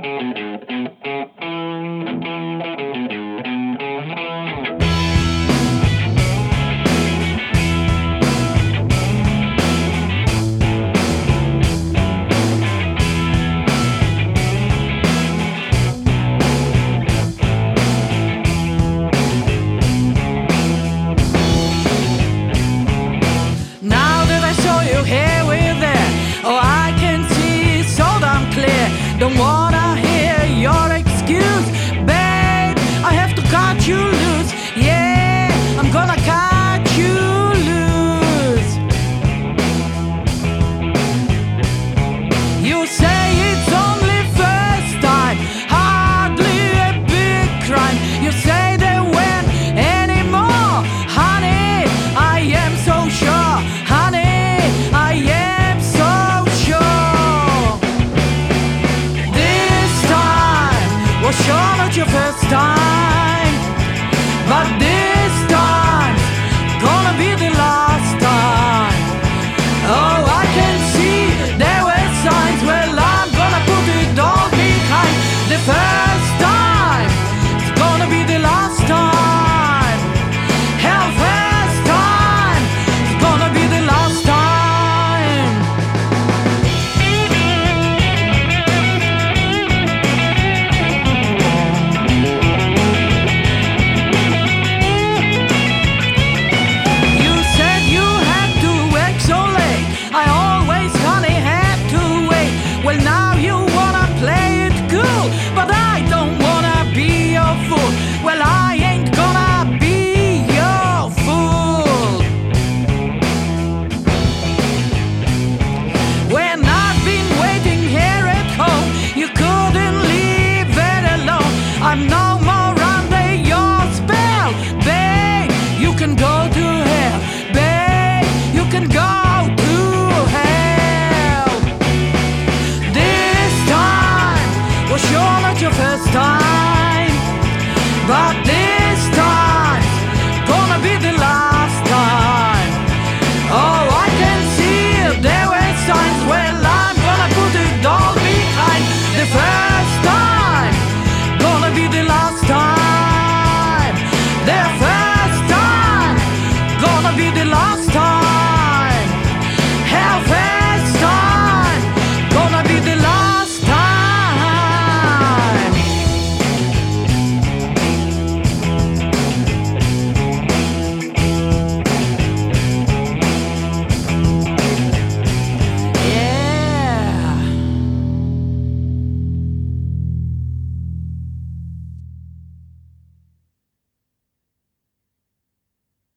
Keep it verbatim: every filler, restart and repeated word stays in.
Don't wanna hear your excuse, babe. I have to cut you loose. Yeah, I'm gonna cut you loose. You say it's only first time, hardly a big crime. You say there weren't any more, honey. I am so sure, honey. I am so sure. Was sure not your first time.